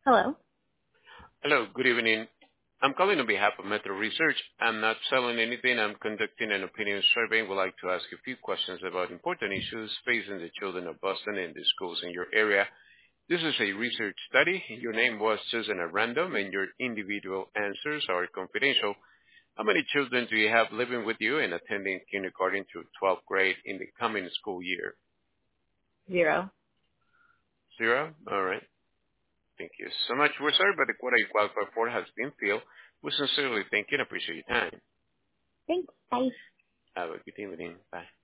Hello. Hello, good evening. I'm calling on behalf of Metro Research. I'm not selling anything. I'm conducting an opinion survey and would like to ask a few questions about important issues facing the children of Boston and the schools in your area. This is a research study. Your name was chosen at random and your individual answers are confidential. How many children do you have living with you and attending kindergarten through 12th grade in the coming school year? 0. Zero? All right. Thank you so much. We're sorry, but the quota you qualify for has been filled. We sincerely thank you and appreciate your time. Thanks. Bye. Have a good evening. Bye.